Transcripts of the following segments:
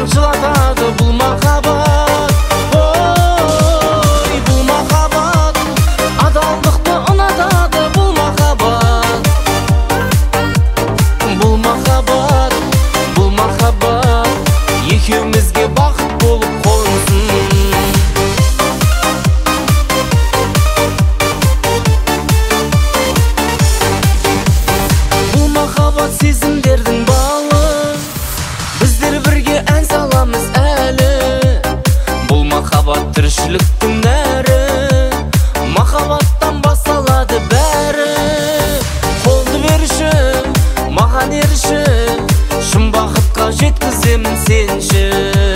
тұрсаң жылатады бұл махаббат. Ой, бұл махаббат адалдықты ұнатады бұл махаббат. Бұл махаббат, бұл махаббат екеумізге бақыт болып қонсын. Бұл махаббат сезімдердің балы, біздер бірге ән саламыз әлі. Бұл махаббат тіршіліктің нәрі, махаббаттан басталады бәрі. Қолды берші, маған ерші, шын бақытқа жеткіземін сенші.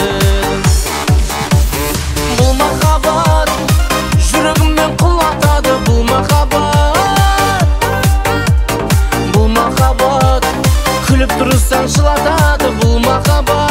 Бұл махаббат жүрегіммен құлатады бұл махаббат. Бұл махаббат күліп тұрсаң жылатады бұл махаббат.